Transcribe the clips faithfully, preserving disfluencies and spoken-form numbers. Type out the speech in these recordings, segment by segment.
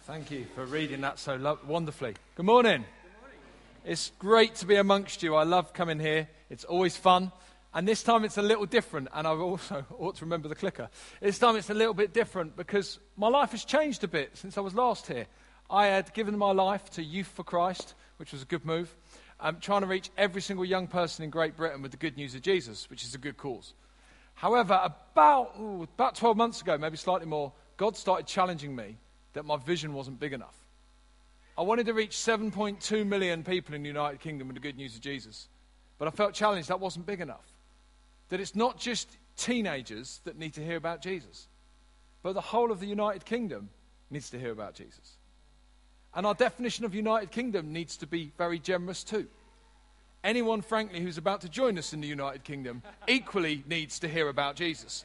Thank you for reading that so lo- wonderfully. Good morning. Good morning. It's great to be amongst you. I love coming here. It's always fun. And this time it's a little different. And I also ought to remember the clicker. This time it's a little bit different because my life has changed a bit since I was last here. I had given my life to Youth for Christ, which was a good move. I'm trying to reach every single young person in Great Britain with the good news of Jesus, which is a good cause. However, about, ooh, about twelve months ago, maybe slightly more, God started challenging me that my vision wasn't big enough. I wanted to reach seven point two million people in the United Kingdom with the good news of Jesus. But I felt challenged that wasn't big enough. That it's not just teenagers that need to hear about Jesus, but the whole of the United Kingdom needs to hear about Jesus. And our definition of United Kingdom needs to be very generous too. Anyone, frankly, who's about to join us in the United Kingdom equally needs to hear about Jesus.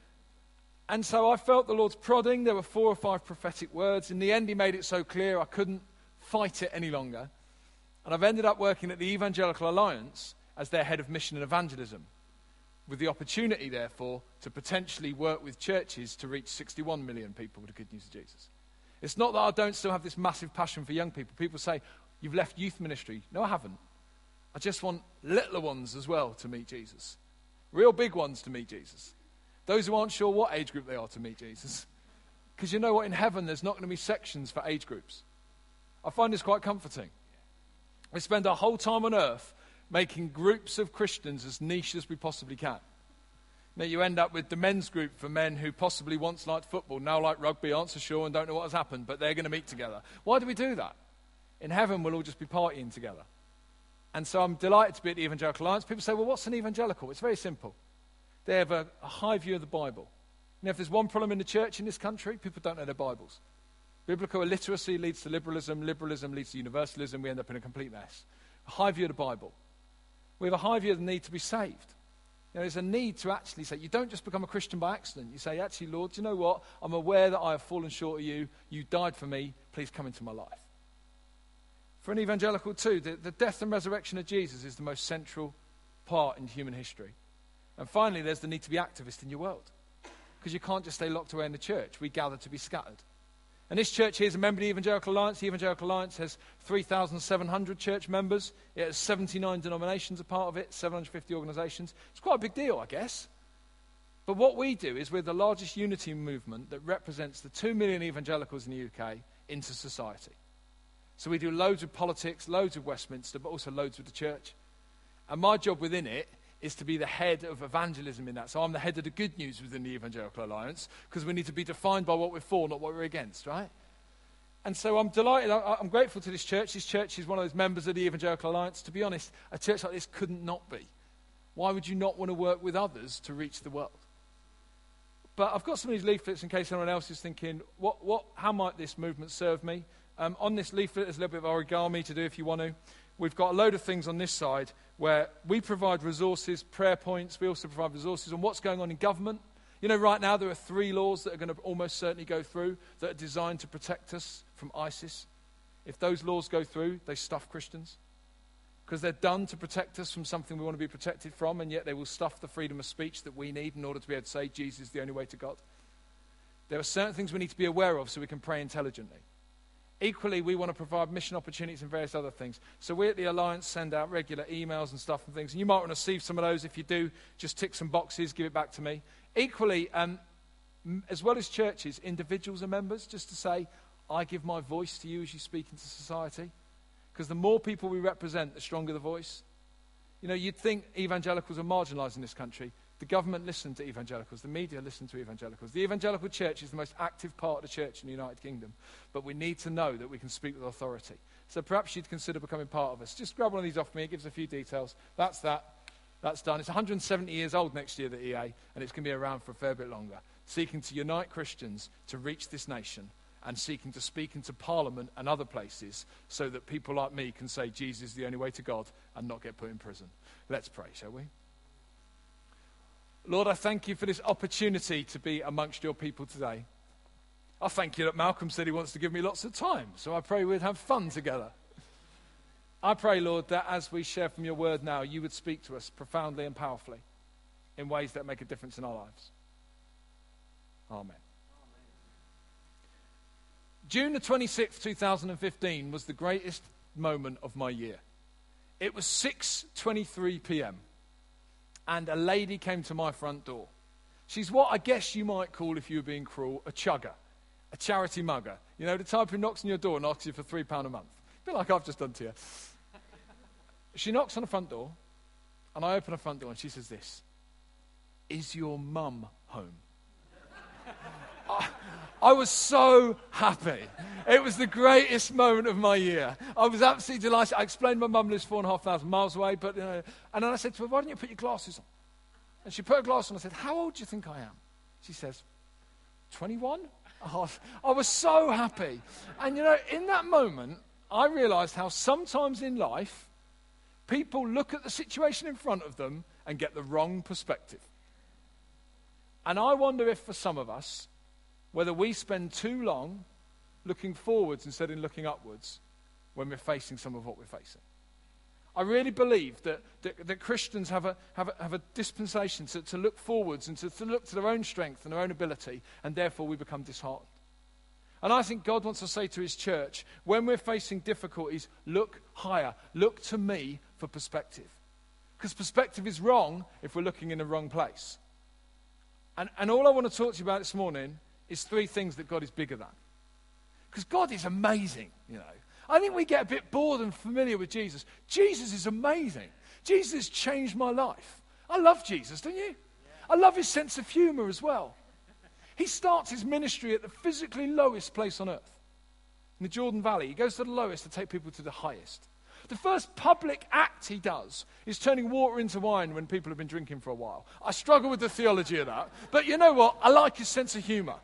And so I felt the Lord's prodding. There were four or five prophetic words. In the end, he made it so clear I couldn't fight it any longer. And I've ended up working at the Evangelical Alliance as their head of mission and evangelism, with the opportunity, therefore, to potentially work with churches to reach sixty-one million people with the good news of Jesus. It's not that I don't still have this massive passion for young people. People say, you've left youth ministry. No, I haven't. I just want littler ones as well to meet Jesus. Real big ones to meet Jesus. Those who aren't sure what age group they are to meet Jesus. Because you know what? In heaven, there's not going to be sections for age groups. I find this quite comforting. We spend our whole time on earth making groups of Christians as niche as we possibly can. Now you end up with the men's group for men who possibly once liked football, now like rugby, aren't so sure and don't know what has happened, but they're going to meet together. Why do we do that? In heaven, we'll all just be partying together. And so I'm delighted to be at the Evangelical Alliance. People say, well, what's an evangelical? It's very simple. They have a, a high view of the Bible. And if there's one problem in the church in this country, people don't know their Bibles. Biblical illiteracy leads to liberalism. Liberalism leads to universalism. We end up in a complete mess. A high view of the Bible. We have a high view of the need to be saved. There is a need to actually say, you don't just become a Christian by accident. You say, actually, Lord, do you know what? I'm aware that I have fallen short of you. You died for me. Please come into my life. For an evangelical too, the, the death and resurrection of Jesus is the most central part in human history. And finally, there's the need to be activist in your world. Because you can't just stay locked away in the church. We gather to be scattered. And this church here is a member of the Evangelical Alliance. The Evangelical Alliance has three thousand seven hundred church members. It has seventy-nine denominations a part of it, seven hundred fifty organisations. It's quite a big deal, I guess. But what we do is we're the largest unity movement that represents the two million evangelicals in the U K into society. So we do loads of politics, loads of Westminster, but also loads with the church. And my job within it is to be the head of evangelism in that. So I'm the head of the good news within the Evangelical Alliance, because we need to be defined by what we're for, not what we're against, right? And so I'm delighted, I, I'm grateful to this church. This church is one of those members of the Evangelical Alliance. To be honest, a church like this couldn't not be. Why would you not want to work with others to reach the world? But I've got some of these leaflets in case anyone else is thinking, what, what, how might this movement serve me? Um, on this leaflet, there's a little bit of origami to do if you want to. We've got a load of things on this side where we provide resources, prayer points. We also provide resources on what's going on in government. You know, right now there are three laws that are going to almost certainly go through that are designed to protect us from ISIS. If those laws go through, they stuff Christians. Because they're done to protect us from something we want to be protected from, and yet they will stuff the freedom of speech that we need in order to be able to say Jesus is the only way to God. There are certain things we need to be aware of so we can pray intelligently. Equally, we want to provide mission opportunities and various other things. So we at the Alliance send out regular emails and stuff and things. And you might want to receive some of those. If you do, just tick some boxes, give it back to me. Equally, um, as well as churches, individuals are members, just to say, I give my voice to you as you speak into society. Because the more people we represent, the stronger the voice. You know, you'd think evangelicals are marginalised in this country. The government listen to evangelicals. The media listen to evangelicals. The evangelical church is the most active part of the church in the United Kingdom. But we need to know that we can speak with authority. So perhaps you'd consider becoming part of us. Just grab one of these off me. It gives a few details. That's that. That's done. It's one hundred seventy years old next year, the E A, and it's going to be around for a fair bit longer. Seeking to unite Christians to reach this nation and seeking to speak into Parliament and other places so that people like me can say Jesus is the only way to God and not get put in prison. Let's pray, shall we? Lord, I thank you for this opportunity to be amongst your people today. I thank you that Malcolm said he wants to give me lots of time, so I pray we'd have fun together. I pray, Lord, that as we share from your word now, you would speak to us profoundly and powerfully in ways that make a difference in our lives. Amen. June the twenty-sixth, two thousand fifteen was the greatest moment of my year. It was six twenty-three p.m. and a lady came to my front door. She's what I guess you might call, if you were being cruel, a chugger, a charity mugger. You know, the type who knocks on your door and asks you for three pounds a month. A bit like I've just done to you. She knocks on the front door, and I open the front door, and she says this: "Is your mum home?" I, I was so happy. It was the greatest moment of my year. I was absolutely delighted. I explained my mum lives four and a half thousand miles away, but you know, and then I said to her, "Why don't you put your glasses on?" And she put her glasses on. I said, "How old do you think I am?" She says, twenty-one? Oh, I was so happy. And you know, in that moment, I realized how sometimes in life, people look at the situation in front of them and get the wrong perspective. And I wonder if for some of us, whether we spend too long looking forwards instead of looking upwards when we're facing some of what we're facing. I really believe that, that, that Christians have a, have a, have a dispensation to, to look forwards and to, to look to their own strength and their own ability, and therefore we become disheartened. And I think God wants to say to his church, when we're facing difficulties, look higher. Look to me for perspective. Because perspective is wrong if we're looking in the wrong place. And, and all I want to talk to you about this morning is three things that God is bigger than. Because God is amazing, you know. I think we get a bit bored and familiar with Jesus. Jesus is amazing. Jesus has changed my life. I love Jesus, don't you? Yeah. I love his sense of humor as well. He starts his ministry at the physically lowest place on earth, in the Jordan Valley. He goes to the lowest to take people to the highest. The first public act he does is turning water into wine when people have been drinking for a while. I struggle with the theology of that, but you know what? I like his sense of humor.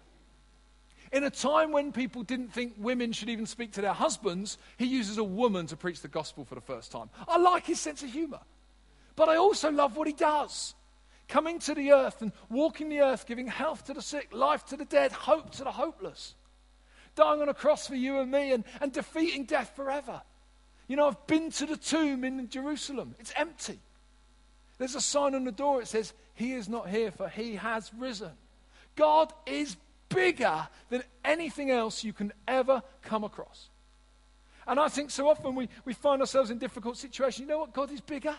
In a time when people didn't think women should even speak to their husbands, he uses a woman to preach the gospel for the first time. I like his sense of humor. But I also love what he does. Coming to the earth and walking the earth, giving health to the sick, life to the dead, hope to the hopeless. Dying on a cross for you and me and, and defeating death forever. You know, I've been to the tomb in Jerusalem. It's empty. There's a sign on the door. It says, "He is not here, for he has risen." God is bigger than anything else you can ever come across. And I think so often we, we find ourselves in difficult situations. You know what? God is bigger.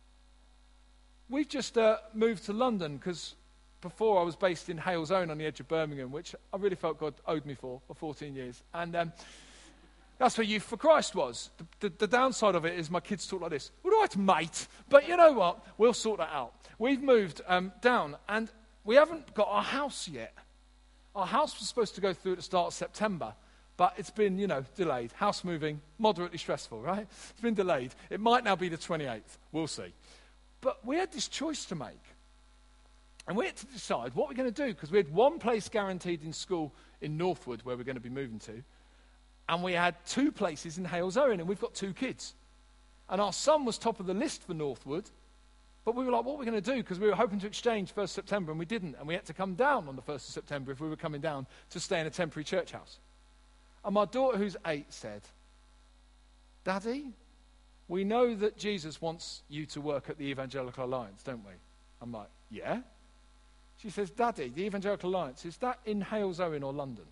We've just uh, moved to London because before I was based in Halesowen on the edge of Birmingham, which I really felt God owed me for for fourteen years. And um, that's where Youth for Christ was. The, the, the downside of it is my kids talk like this. All right, mate. But you know what? We'll sort that out. We've moved um, down and we haven't got our house yet. Our house was supposed to go through at the start of September, but it's been, you know, delayed. House moving, moderately stressful, right? It's been delayed. It might now be the twenty-eighth. We'll see. But we had this choice to make. And we had to decide what we're going to do, because we had one place guaranteed in school in Northwood where we're going to be moving to, and we had two places in Halesowen, and we've got two kids. And our son was top of the list for Northwood, but we were like, what are we going to do? Because we were hoping to exchange first of September, and we didn't. And we had to come down on the first of September if we were coming down to stay in a temporary church house. And my daughter, who's eight, said, "Daddy, we know that Jesus wants you to work at the Evangelical Alliance, don't we?" I'm like, "Yeah." She says, "Daddy, the Evangelical Alliance, is that in Halesowen or London?"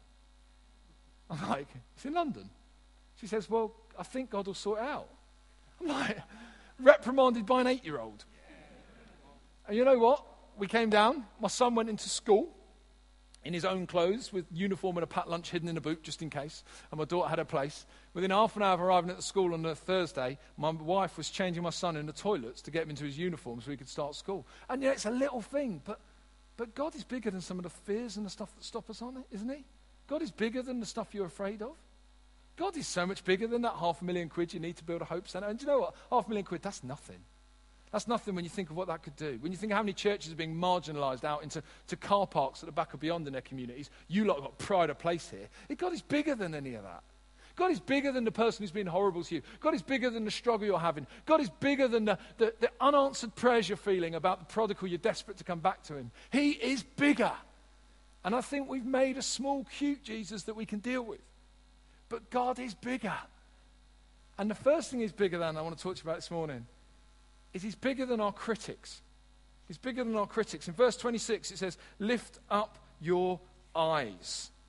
I'm like, "It's in London." She says, "Well, I think God will sort it out." I'm like, reprimanded by an eight-year-old. And you know what? We came down. My son went into school in his own clothes with uniform and a packed lunch hidden in a boot just in case. And my daughter had her place. Within half an hour of arriving at the school on a Thursday, my wife was changing my son in the toilets to get him into his uniform so he could start school. And yeah, it's a little thing, but but God is bigger than some of the fears and the stuff that stop us on it, isn't he? God is bigger than the stuff you're afraid of. God is so much bigger than that half a million quid you need to build a hope centre. And do you know what? Half a million quid, that's nothing. That's nothing when you think of what that could do. When you think of how many churches are being marginalised out into to car parks at the back of Beyond in their communities, you lot have got pride of place here. God is bigger than any of that. God is bigger than the person who's been horrible to you. God is bigger than the struggle you're having. God is bigger than the, the, the unanswered prayers you're feeling about the prodigal you're desperate to come back to him. He is bigger. And I think we've made a small, cute Jesus that we can deal with. But God is bigger. And the first thing he's bigger than I want to talk to you about this morning is he's bigger than our critics. He's bigger than our critics. In verse twenty-six, it says, "Lift up your eyes."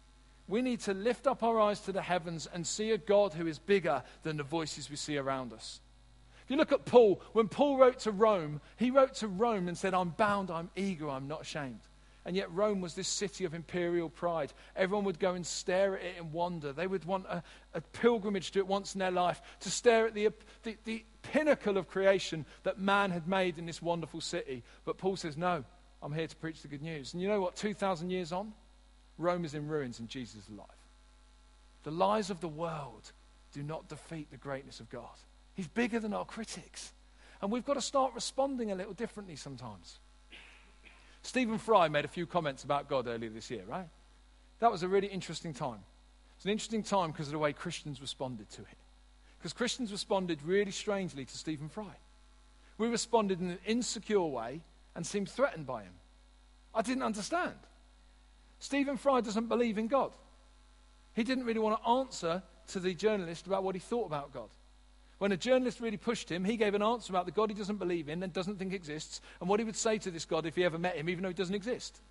We need to lift up our eyes to the heavens and see a God who is bigger than the voices we see around us. If you look at Paul, when Paul wrote to Rome, he wrote to Rome and said, I'm bound, I'm eager, I'm not ashamed. And yet Rome was this city of imperial pride. Everyone would go and stare at it in wonder. They would want a, a pilgrimage to it once in their life, to stare at the, the, the pinnacle of creation that man had made in this wonderful city. But Paul says, no, I'm here to preach the good news. And you know what, two thousand years on, Rome is in ruins and Jesus is alive. The lies of the world do not defeat the greatness of God. He's bigger than our critics. And we've got to start responding a little differently sometimes. Stephen Fry made a few comments about God earlier this year, right? That was a really interesting time. It's an interesting time because of the way Christians responded to it. Because Christians responded really strangely to Stephen Fry. We responded in an insecure way and seemed threatened by him. I didn't understand. Stephen Fry doesn't believe in God. He didn't really want to answer to the journalist about what he thought about God. When a journalist really pushed him, he gave an answer about the God he doesn't believe in and doesn't think exists, and what he would say to this God if he ever met him, even though he doesn't exist.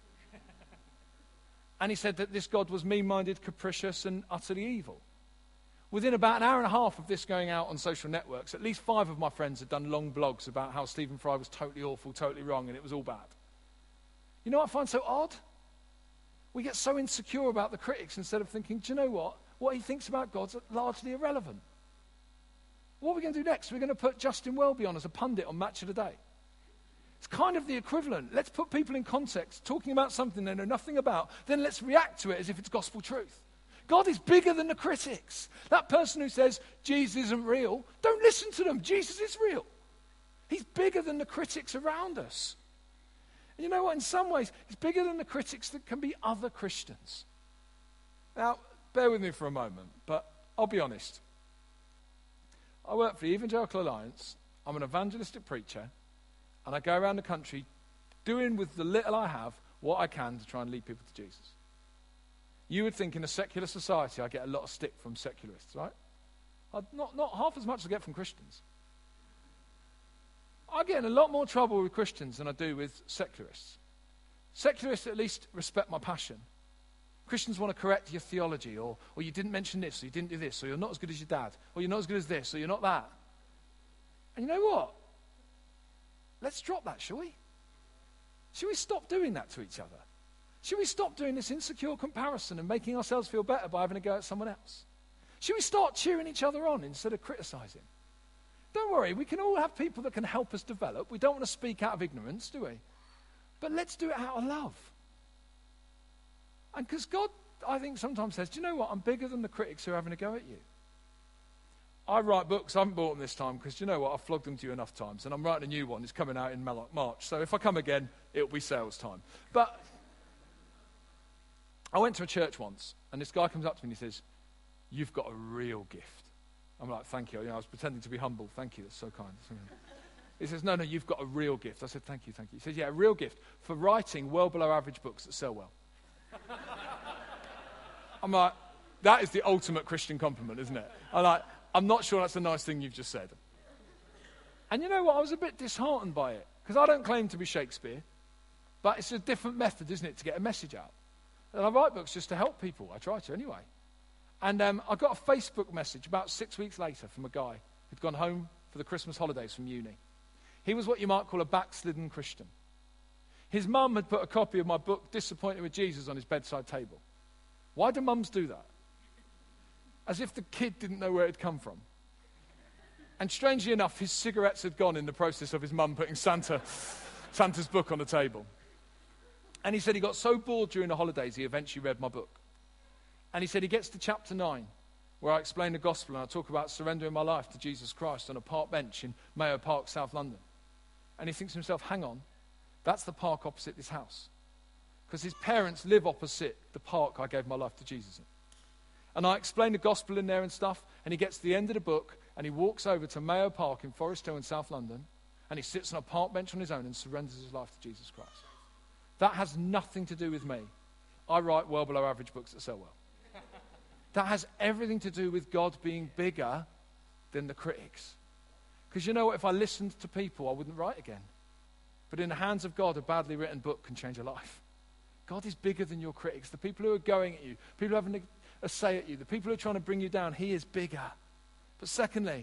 And he said that this God was mean-minded, capricious, and utterly evil. Within about an hour and a half of this going out on social networks, at least five of my friends had done long blogs about how Stephen Fry was totally awful, totally wrong, and it was all bad. You know what I find so odd? We get so insecure about the critics instead of thinking, do you know what? What he thinks about God's largely irrelevant. What are we going to do next? We're going to put Justin Welby on as a pundit on Match of the Day. It's kind of the equivalent. Let's put people in context, talking about something they know nothing about, then let's react to it as if it's gospel truth. God is bigger than the critics. That person who says Jesus isn't real, don't listen to them. Jesus is real. He's bigger than the critics around us. And you know what? In some ways, he's bigger than the critics that can be other Christians. Now, bear with me for a moment, but I'll be honest. I work for the Evangelical Alliance. I'm an evangelistic preacher, and I go around the country doing with the little I have what I can to try and lead people to Jesus. You would think in a secular society I get a lot of stick from secularists, right? I'd not, not half as much as I get from Christians. I get in a lot more trouble with Christians than I do with secularists. Secularists at least respect my passion. Christians want to correct your theology, or, or you didn't mention this, or you didn't do this, or you're not as good as your dad, or you're not as good as this, or you're not that. And you know what? Let's drop that, shall we? Shall we stop doing that to each other? Shall we stop doing this insecure comparison and making ourselves feel better by having a go at someone else? Shall we start cheering each other on instead of criticizing? Don't worry, we can all have people that can help us develop. We don't want to speak out of ignorance, do we? But let's do it out of love. And because God, I think, sometimes says, do you know what? I'm bigger than the critics who are having a go at you. I write books. I haven't bought them this time because, do you know what? I've flogged them to you enough times. And I'm writing a new one. It's coming out in March. So if I come again, it'll be sales time. But I went to a church once, and this guy comes up to me and he says, you've got a real gift. I'm like, thank you. You know, I was pretending to be humble. Thank you. That's so kind. He says, no, no, you've got a real gift. I said, thank you, thank you. He says, yeah, a real gift for writing well below average books that sell well. I'm like, that is the ultimate Christian compliment, isn't it? I'm like, I'm not sure that's a nice thing you've just said. And you know what? I was a bit disheartened by it, because I don't claim to be Shakespeare, but it's a different method, isn't it, to get a message out. And I write books just to help people. I try to anyway. And um, I got a Facebook message about six weeks later from a guy who'd gone home for the Christmas holidays from uni. He was what you might call a backslidden Christian. His mum had put a copy of my book, Disappointed with Jesus, on his bedside table. Why do mums do that? As if the kid didn't know where it had come from. And strangely enough, his cigarettes had gone in the process of his mum putting Santa, Santa's book on the table. And he said he got so bored during the holidays, he eventually read my book. And he said he gets to chapter nine, where I explain the gospel and I talk about surrendering my life to Jesus Christ on a park bench in Mayo Park, South London. And he thinks to himself, hang on, that's the park opposite this house. Because his parents live opposite the park I gave my life to Jesus in. And I explain the gospel in there and stuff, and he gets to the end of the book, and he walks over to Mayo Park in Forest Hill in South London, and he sits on a park bench on his own and surrenders his life to Jesus Christ. That has nothing to do with me. I write well below average books that sell well. That has everything to do with God being bigger than the critics. Because you know what? If I listened to people, I wouldn't write again. But in the hands of God, a badly written book can change a life. God is bigger than your critics, the people who are going at you, people having a, a say at you, the people who are trying to bring you down. He is bigger. But secondly,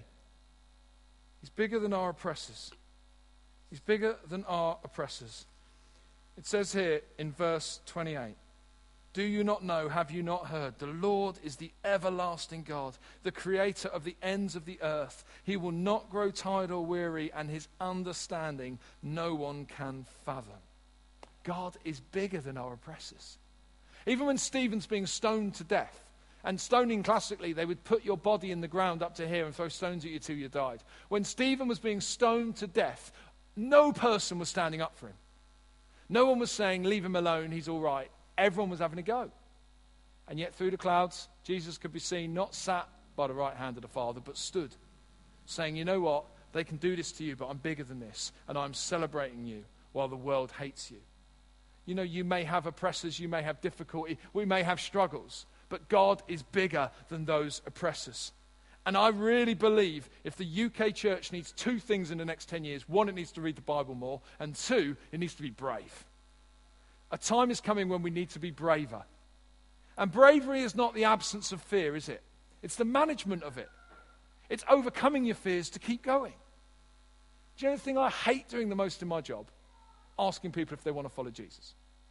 he's bigger than our oppressors. He's bigger than our oppressors. It says here in verse twenty-eight, do you not know, have you not heard? The Lord is the everlasting God, the creator of the ends of the earth. He will not grow tired or weary, and his understanding no one can fathom. God is bigger than our oppressors. Even when Stephen's being stoned to death, and stoning classically, they would put your body in the ground up to here and throw stones at you till you died. When Stephen was being stoned to death, no person was standing up for him. No one was saying, leave him alone, he's all right. Everyone was having a go. And yet through the clouds, Jesus could be seen not sat by the right hand of the Father, but stood, saying, you know what, they can do this to you, but I'm bigger than this, and I'm celebrating you while the world hates you. You know, you may have oppressors, you may have difficulty, we may have struggles, but God is bigger than those oppressors. And I really believe if the U K church needs two things in the next ten years, one, it needs to read the Bible more, and two, it needs to be brave. A time is coming when we need to be braver. And bravery is not the absence of fear, is it? It's the management of it. It's overcoming your fears to keep going. Do you know the thing I hate doing the most in my job? Asking people if they want to follow Jesus.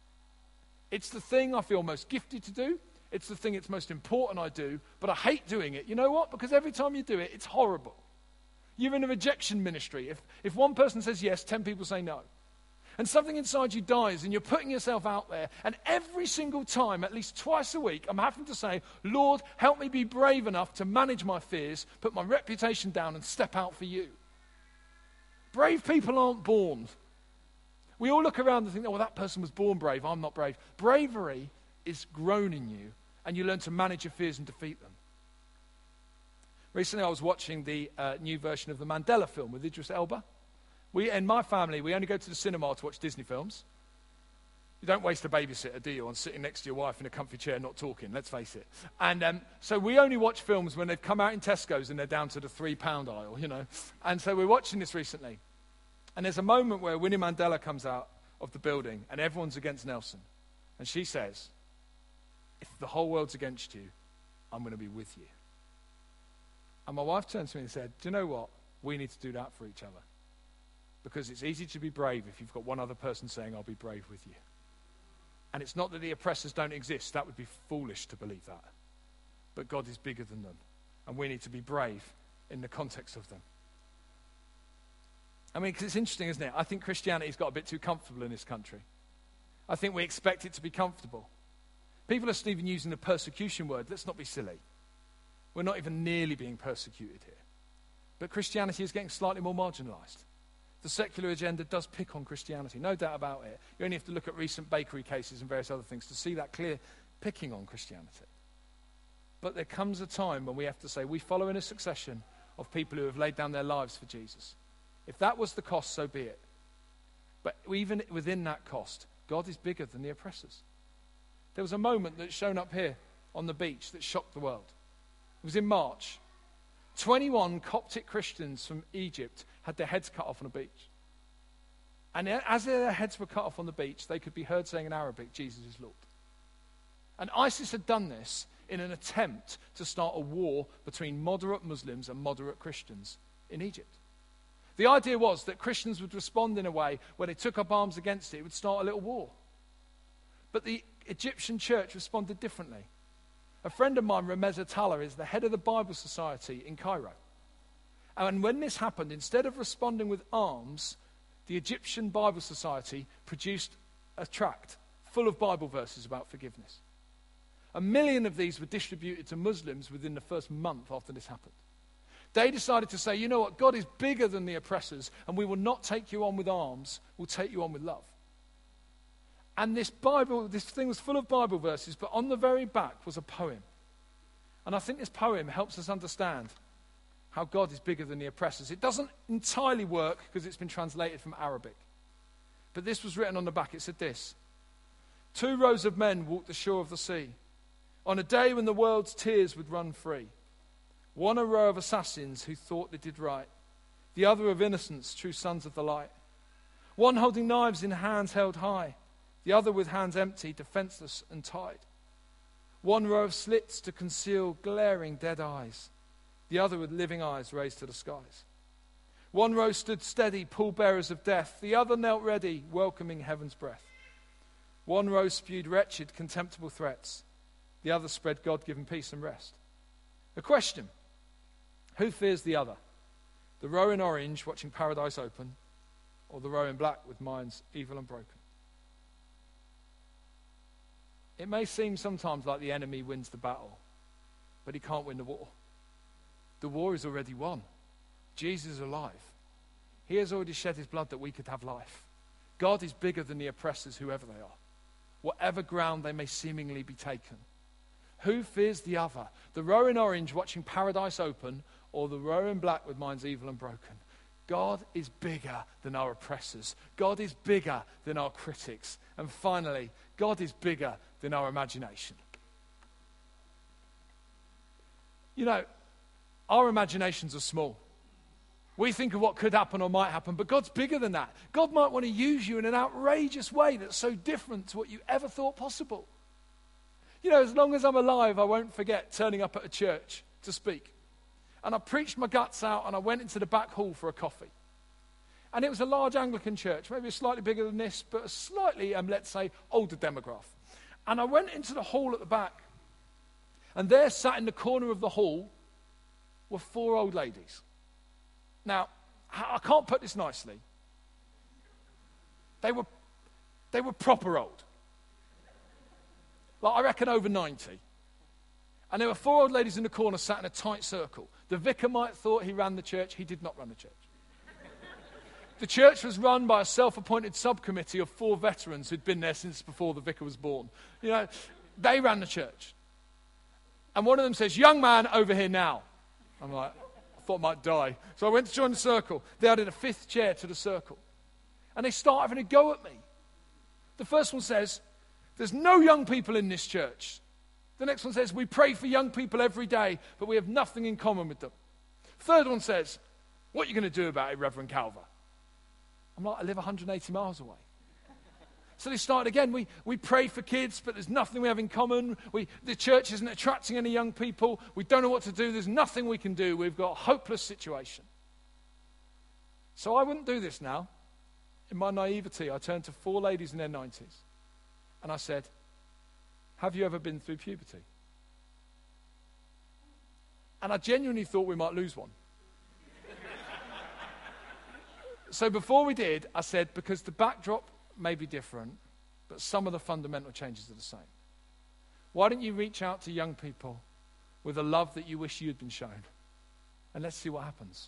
It's the thing I feel most gifted to do. It's the thing it's most important I do, but I hate doing it. You know what? Because every time you do it, it's horrible. You're in a rejection ministry. If, if one person says yes, ten people say no. And something inside you dies, and you're putting yourself out there. And every single time, at least twice a week, I'm having to say, Lord, help me be brave enough to manage my fears, put my reputation down, and step out for you. Brave people aren't born. We all look around and think, oh, well, that person was born brave. I'm not brave. Bravery is grown in you, and you learn to manage your fears and defeat them. Recently, I was watching the uh, new version of the Mandela film with Idris Elba. We, in my family, we only go to the cinema to watch Disney films. You don't waste a babysitter, do you, on sitting next to your wife in a comfy chair not talking, let's face it. And um, so we only watch films when they've come out in Tesco's and they're down to the three-pound aisle, you know. And so we're watching this recently. And there's a moment where Winnie Mandela comes out of the building and everyone's against Nelson. And she says, if the whole world's against you, I'm going to be with you. And my wife turned to me and said, do you know what? We need to do that for each other. Because it's easy to be brave if you've got one other person saying, I'll be brave with you. And it's not that the oppressors don't exist. That would be foolish to believe that. But God is bigger than them. And we need to be brave in the context of them. I mean, because it's interesting, isn't it? I think Christianity's got a bit too comfortable in this country. I think we expect it to be comfortable. People are even using the persecution word. Let's not be silly. We're not even nearly being persecuted here. But Christianity is getting slightly more marginalized. The secular agenda does pick on Christianity, no doubt about it. You only have to look at recent bakery cases and various other things to see that clear picking on Christianity. But there comes a time when we have to say, we follow in a succession of people who have laid down their lives for Jesus. If that was the cost, so be it. But even within that cost, God is bigger than the oppressors. There was a moment that's shown up here on the beach that shocked the world. It was in March. twenty-one Coptic Christians from Egypt had their heads cut off on a beach. And as their heads were cut off on the beach, they could be heard saying in Arabic, Jesus is Lord. And ISIS had done this in an attempt to start a war between moderate Muslims and moderate Christians in Egypt. The idea was that Christians would respond in a way where they took up arms against it, it would start a little war. But the Egyptian church responded differently. A friend of mine, Ramez Atala, is the head of the Bible Society in Cairo. And when this happened, instead of responding with arms, the Egyptian Bible Society produced a tract full of Bible verses about forgiveness. A million of these were distributed to Muslims within the first month after this happened. They decided to say, you know what, God is bigger than the oppressors, and we will not take you on with arms, we'll take you on with love. And this Bible, this thing was full of Bible verses, but on the very back was a poem. And I think this poem helps us understand how God is bigger than the oppressors. It doesn't entirely work because it's been translated from Arabic. But this was written on the back. It said this: two rows of men walked the shore of the sea on a day when the world's tears would run free. One a row of assassins who thought they did right, the other of innocents, true sons of the light. One holding knives in hands held high, the other with hands empty, defenseless and tied. One row of slits to conceal glaring dead eyes, the other with living eyes raised to the skies. One row stood steady, pallbearers of death, the other knelt ready, welcoming heaven's breath. One row spewed wretched, contemptible threats, the other spread God-given peace and rest. A question: who fears the other? The row in orange watching paradise open, or the row in black with minds evil and broken? It may seem sometimes like the enemy wins the battle, but he can't win the war. The war is already won. Jesus is alive. He has already shed his blood that we could have life. God is bigger than the oppressors, whoever they are, whatever ground they may seemingly be taken. Who fears the other? The row in orange watching paradise open, or the row in black with minds evil and broken? God is bigger than our oppressors. God is bigger than our critics. And finally, God is bigger than our imagination. You know, our imaginations are small. We think of what could happen or might happen, but God's bigger than that. God might want to use you in an outrageous way that's so different to what you ever thought possible. You know, as long as I'm alive, I won't forget turning up at a church to speak. And I preached my guts out, and I went into the back hall for a coffee. And it was a large Anglican church, maybe slightly bigger than this, but a slightly, um, let's say, older demographic. And I went into the hall at the back, and there, sat in the corner of the hall, were four old ladies. Now, I can't put this nicely. They were, they were proper old. Like, I reckon over ninety. And there were four old ladies in the corner sat in a tight circle. The vicar might have thought he ran the church. He did not run the church. The church was run by a self-appointed subcommittee of four veterans who'd been there since before the vicar was born. You know, they ran the church. And one of them says, "Young man, over here now." I'm like, I thought I might die. So I went to join the circle. They added a fifth chair to the circle. And they start having a go at me. The first one says, "There's no young people in this church." The next one says, "We pray for young people every day, but we have nothing in common with them." Third one says, "What are you going to do about it, Reverend Calver?" I'm like, I live one hundred eighty miles away. So they started again. We we pray for kids, but there's nothing we have in common. We the church isn't attracting any young people. We don't know what to do. There's nothing we can do. We've got a hopeless situation. So I wouldn't do this now. In my naivety, I turned to four ladies in their nineties, and I said, "Have you ever been through puberty?" And I genuinely thought we might lose one. So before we did, I said, because the backdrop may be different, but some of the fundamental changes are the same. Why don't you reach out to young people with a love that you wish you'd been shown? And let's see what happens.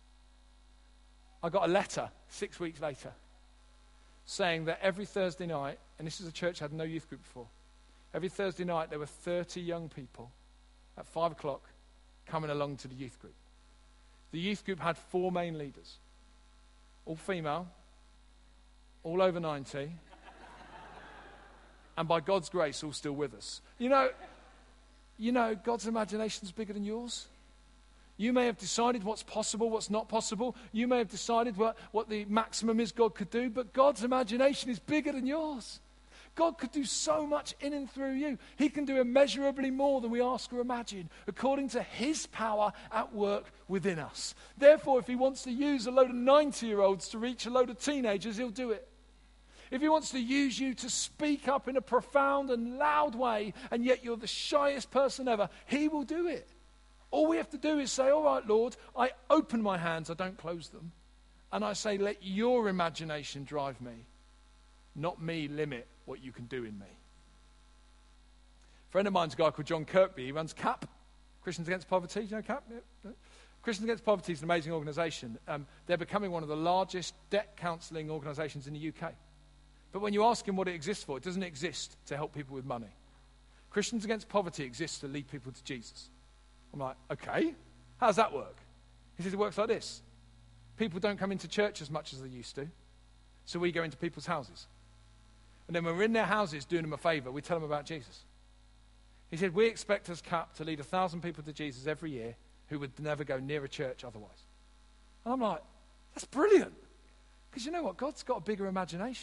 I got a letter six weeks later saying that every Thursday night, and this is a church that had no youth group before, every Thursday night there were thirty young people at five o'clock coming along to the youth group. The youth group had four main leaders, all female, all over ninety, and by God's grace, all still with us. You know, you know, God's imagination is bigger than yours. You may have decided what's possible, what's not possible. You may have decided what, what the maximum is God could do, but God's imagination is bigger than yours. God could do so much in and through you. He can do immeasurably more than we ask or imagine, according to his power at work within us. Therefore, if he wants to use a load of ninety-year-olds to reach a load of teenagers, he'll do it. If he wants to use you to speak up in a profound and loud way, and yet you're the shyest person ever, he will do it. All we have to do is say, "All right, Lord, I open my hands, I don't close them. And I say, let your imagination drive me, not me limit what you can do in me." A friend of mine's a guy called John Kirkby. He runs CAP, Christians Against Poverty. Do you know CAP? Yeah. Christians Against Poverty is an amazing organisation. Um, they're becoming one of the largest debt counselling organisations in the U K. But when you ask him what it exists for, it doesn't exist to help people with money. Christians Against Poverty exists to lead people to Jesus. I'm like, okay, how does that work? He says it works like this. People don't come into church as much as they used to, so we go into people's houses. And then when we're in their houses doing them a favour, we tell them about Jesus. He said, we expect as CAP to lead a thousand people to Jesus every year who would never go near a church otherwise. And I'm like, that's brilliant. Because you know what? God's got a bigger imagination.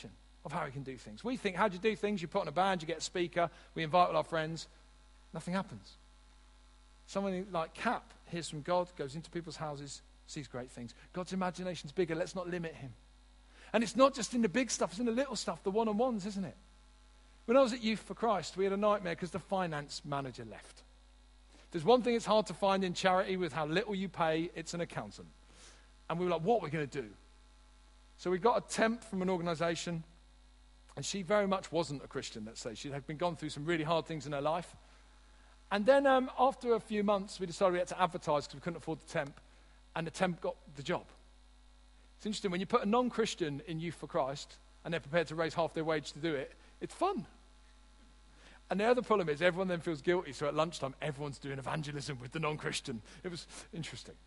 of how he can do things. We think, how do you do things? You put on a band, you get a speaker, we invite all our friends. Nothing happens. Someone like Cap hears from God, goes into people's houses, sees great things. God's imagination's bigger. Let's not limit him. And it's not just in the big stuff, it's in the little stuff, the one-on-ones, isn't it? When I was at Youth for Christ, we had a nightmare because the finance manager left. There's one thing it's hard to find in charity with how little you pay, it's an accountant. And we were like, what are we going to do? So we got a temp from an organisation, and she very much wasn't a Christian, let's say. She had been gone through some really hard things in her life. And then um, after a few months, we decided we had to advertise because we couldn't afford the temp, and the temp got the job. It's interesting, when you put a non-Christian in Youth for Christ, and they're prepared to raise half their wage to do it, it's fun. And the other problem is everyone then feels guilty, so at lunchtime, everyone's doing evangelism with the non-Christian. It was interesting.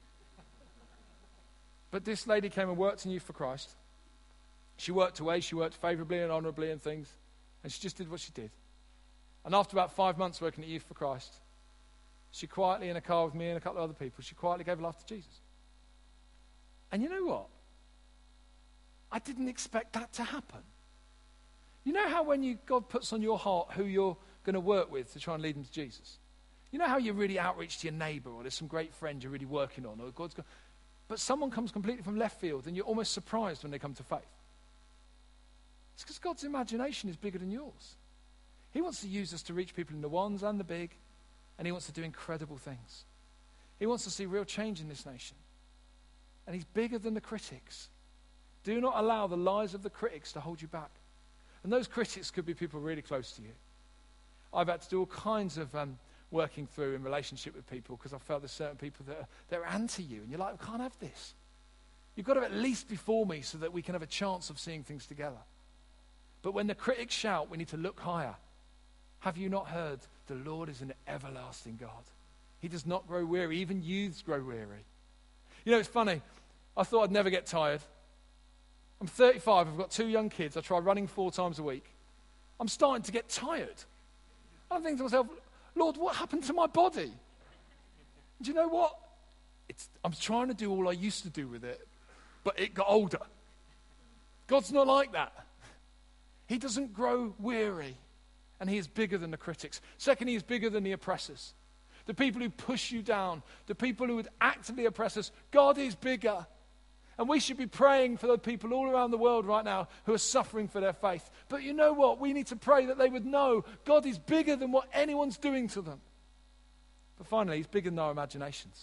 But this lady came and worked in Youth for Christ. She worked away, she worked favourably and honourably and things, and she just did what she did. And after about five months working at Youth for Christ, she quietly, in a car with me and a couple of other people, she quietly gave her life to Jesus. And you know what? I didn't expect that to happen. You know how when you, God puts on your heart who you're going to work with to try and lead them to Jesus? You know how you really outreach to your neighbour, or there's some great friend you're really working on, or God's got, but someone comes completely from left field and you're almost surprised when they come to faith. It's because God's imagination is bigger than yours. He wants to use us to reach people in the ones and the big, and he wants to do incredible things. He wants to see real change in this nation. And he's bigger than the critics. Do not allow the lies of the critics to hold you back. And those critics could be people really close to you. I've had to do all kinds of um, working through in relationship with people because I felt there's certain people that are, that are anti you. And you're like, we can't have this. You've got to at least be for me so that we can have a chance of seeing things together. But when the critics shout, we need to look higher. Have you not heard? The Lord is an everlasting God. He does not grow weary. Even youths grow weary. You know, it's funny. I thought I'd never get tired. I'm thirty-five. I've got two young kids. I try running four times a week. I'm starting to get tired. I'm thinking to myself, Lord, what happened to my body? Do you know what? It's, I'm trying to do all I used to do with it, but it got older. God's not like that. He doesn't grow weary, and he is bigger than the critics. Second, he is bigger than the oppressors. The people who push you down, the people who would actively oppress us. God is bigger. And we should be praying for the people all around the world right now who are suffering for their faith. But you know what? We need to pray that they would know God is bigger than what anyone's doing to them. But finally, he's bigger than our imaginations.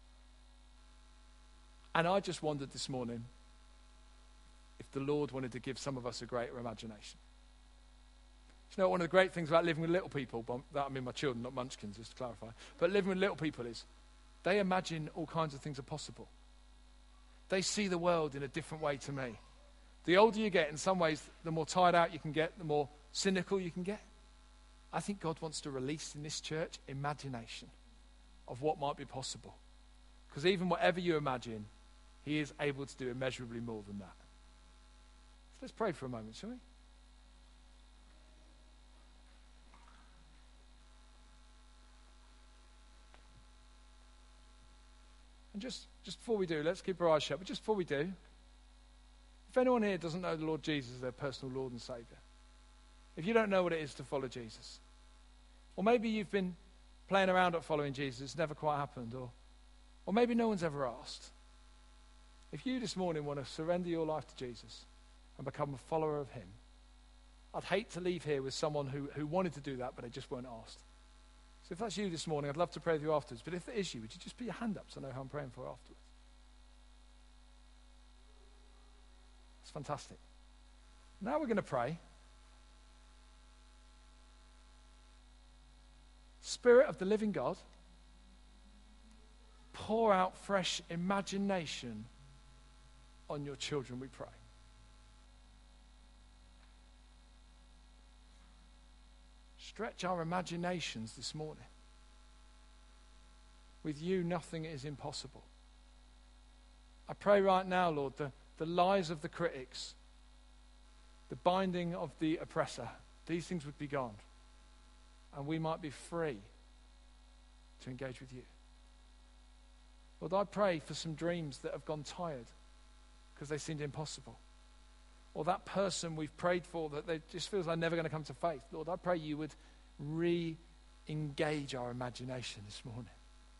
And I just wondered this morning if the Lord wanted to give some of us a greater imagination. You know, one of the great things about living with little people, but that I mean my children, not munchkins, just to clarify, but living with little people is they imagine all kinds of things are possible. They see the world in a different way to me. The older you get, in some ways, the more tired out you can get, the more cynical you can get. I think God wants to release in this church imagination of what might be possible. Because even whatever you imagine, he is able to do immeasurably more than that. So let's pray for a moment, shall we? And just, just before we do, let's keep our eyes shut. But just before we do, if anyone here doesn't know the Lord Jesus as their personal Lord and Saviour, if you don't know what it is to follow Jesus, or maybe you've been playing around at following Jesus, it's never quite happened, or, or maybe no one's ever asked. If you this morning want to surrender your life to Jesus and become a follower of him, I'd hate to leave here with someone who, who wanted to do that, but they just weren't asked. So if that's you this morning, I'd love to pray with you afterwards. But if it is you, would you just put your hand up so I know who I'm praying for afterwards? It's fantastic. Now we're going to pray. Spirit of the living God, pour out fresh imagination on your children, we pray. Stretch our imaginations this morning. With you, nothing is impossible. I pray right now, Lord, the, the lies of the critics, the binding of the oppressor, these things would be gone. And we might be free to engage with you. Lord, I pray for some dreams that have gone tired because they seemed impossible. or that person we've prayed for that they just feels like never going to come to faith. Lord, I pray you would re-engage our imagination this morning.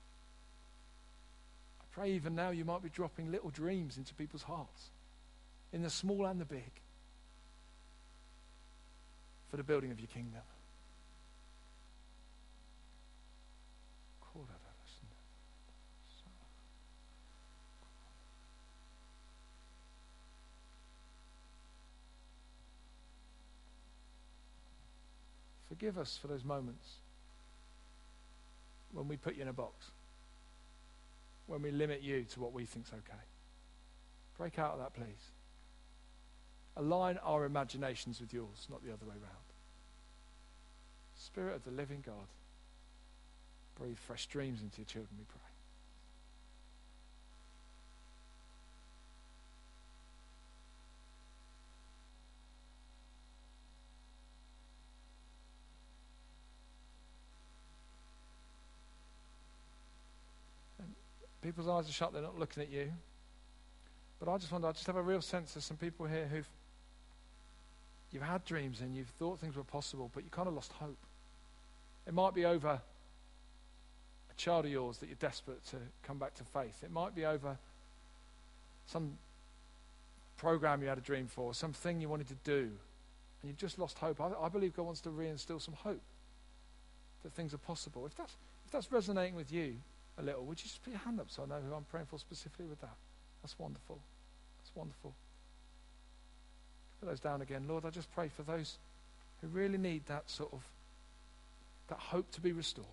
I pray even now you might be dropping little dreams into people's hearts, in the small and the big, for the building of your kingdom. Forgive us for those moments when we put you in a box, when we limit you to what we think's okay. Break out of that, please. Align our imaginations with yours, not the other way round. Spirit of the living God, breathe fresh dreams into your children, we pray. People's eyes are shut, they're not looking at you. But I just wonder, I just have a real sense there's some people here who've you've had dreams and you've thought things were possible, but you kind of lost hope. It might be over a child of yours that you're desperate to come back to faith. It might be over some program you had a dream for, something you wanted to do, and you've just lost hope. I, I believe God wants to reinstill some hope that things are possible. If that's, if that's resonating with you a little, would you just put your hand up so I know who I'm praying for specifically with that? That's wonderful. That's wonderful. Put those down again. Lord, I just pray for those who really need that sort of, that hope to be restored.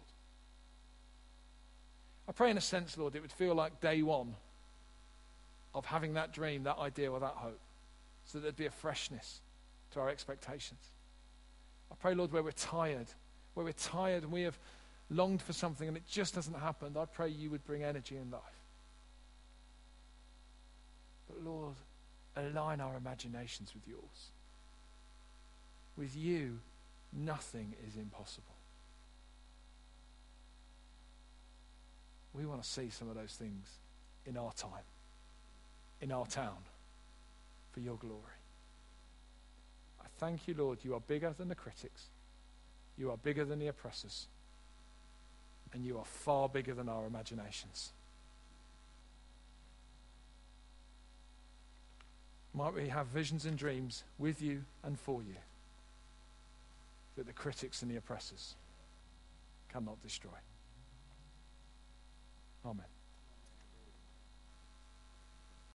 I pray in a sense, Lord, it would feel like day one of having that dream, that idea, or that hope, so that there'd be a freshness to our expectations. I pray, Lord, where we're tired, where we're tired and we have longed for something and it just hasn't happened, I pray you would bring energy and life. But Lord, align our imaginations with yours. With you, nothing is impossible. We want to see some of those things in our time, in our town, for your glory. I thank you, Lord, you are bigger than the critics. You are bigger than the oppressors. And you are far bigger than our imaginations. Might we have visions and dreams with you and for you that the critics and the oppressors cannot destroy. Amen.